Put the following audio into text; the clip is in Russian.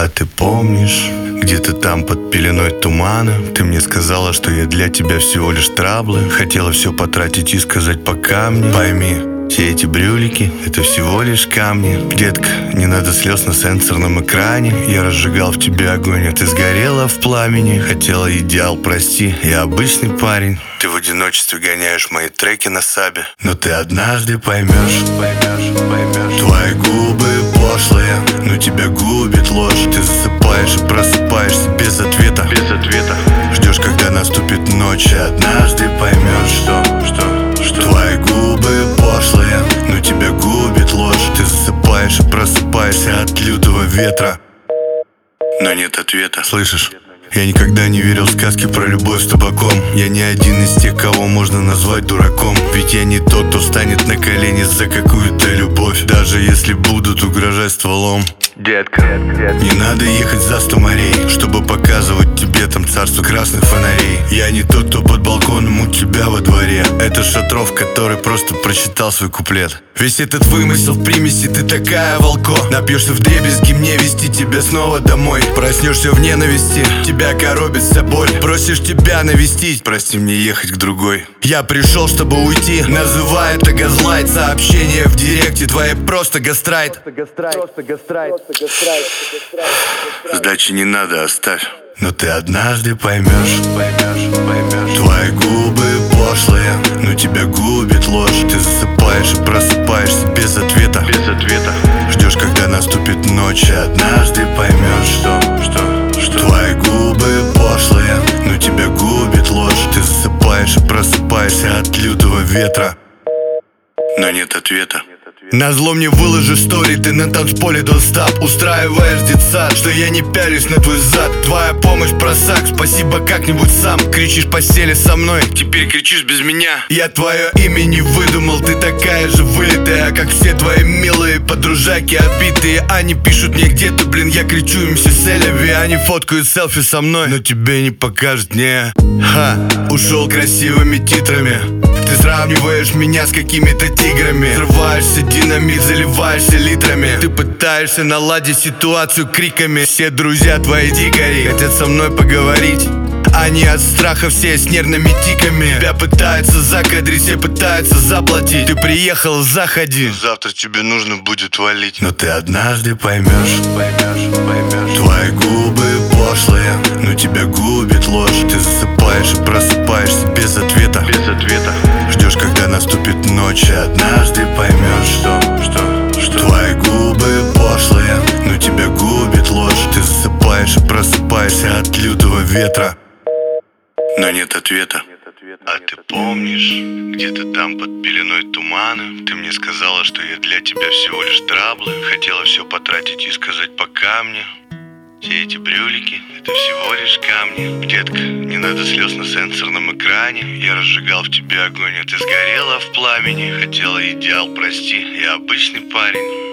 А ты помнишь, где-то там под пеленой тумана ты мне сказала, что я для тебя всего лишь траблы. Хотела все потратить и сказать пока мне. Пойми, все эти брюлики — это всего лишь камни. Детка, не надо слез на сенсорном экране. Я разжигал в тебе огонь, а ты сгорела в пламени. Хотела идеал, прости, я обычный парень. Ты в одиночестве гоняешь мои треки на сабе. Но ты однажды поймешь. Твои губы пошлые, но тебя губит ложь. Ты засыпаешь и просыпаешься без ответа. Ждешь, когда наступит ночь, и однажды поймешь, что твои губы пошлые, но тебя губит ложь. Ты засыпаешь и просыпаешься от лютого ветра, но нет ответа. Слышишь? Я никогда не верил в сказки про любовь с табаком. Я не один из тех, кого можно назвать дураком. Ведь я не тот, кто станет на колени за какую-то любовь, даже если будут угрожать стволом. Детка, не надо ехать за 100 морей, чтобы показывать тебе там царство красных фонарей. Я не тот, кто под балконом у тебя во дворе. Это Шатров, который просто прочитал свой куплет. Весь этот вымысел в примеси, ты такая волко. Напьешься вдребезги, мне вести тебя снова домой. Проснешься в ненависти, тебя коробит вся боль. Просишь тебя навестить, прости мне ехать к другой. Я пришел, чтобы уйти, называй это газлайт. Сообщение в директе твоей просто гастрайт. Сдачи не надо, оставь. Но ты однажды поймешь. Твои губы пошлые, но тебя губит ложь. Ты засыпаешь и просыпаешься без ответа. Ждешь, когда наступит ночь, и однажды поймешь, что твои губы пошлые, но тебя губит ложь. Ты засыпаешь и просыпаешься от лютого ветра, но нет ответа. Назло мне выложи стори, ты на танцполе don't stop. Устраиваешь детсад, что я не пялюсь на твой зад. Твоя помощь просак, спасибо как-нибудь сам. Кричишь в постели со мной, теперь кричишь без меня. Я твое имя не выдумал, ты такая же вылитая, как все твои милые подружаки отбитые. Они пишут мне где ты, блин, я кричу им все селеви. Они фоткают селфи со мной, но тебе не покажут, не. Ушел красивыми титрами. Ты сравниваешь меня с какими-то тиграми. Взрываешься динамит, заливаешься литрами. Ты пытаешься наладить ситуацию криками. Все друзья твои дикари хотят со мной поговорить. Они от страха все с нервными тиками. Тебя пытаются закадрить, все пытаются заплатить. Ты приехал, заходи, завтра тебе нужно будет валить. Но ты однажды поймешь. Твои губы пошлые, но тебя губит ложь. Ты засыпаешь и просыпаешься без ответа. Ждешь, когда наступит ночь, и однажды поймешь, что твои губы пошлые, но тебя губит ложь. Ты засыпаешь и просыпаешься от лютого ветра, но нет ответа. А ты помнишь, где-то там под пеленой тумана ты мне сказала, что я для тебя всего лишь траблы. Хотела все потратить и сказать пока мне. Все эти брюлики — это всего лишь камни. Детка, не надо слез на сенсорном экране. Я разжигал в тебе огонь, а ты сгорела в пламени. Хотела идеал, прости, я обычный парень.